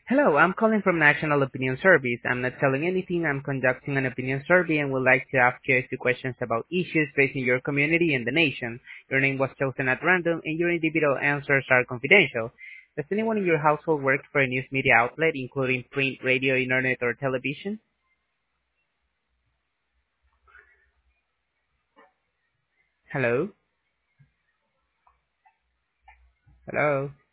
Hello, I'm calling from National Opinion Service. I'm not telling anything. I'm conducting an opinion survey and would like to ask you a few questions about issues facing your community and the nation. Your name was chosen at random and your individual answers are confidential. Does anyone in your household work for a news media outlet, including print, radio, internet, or television? Hello? Hello?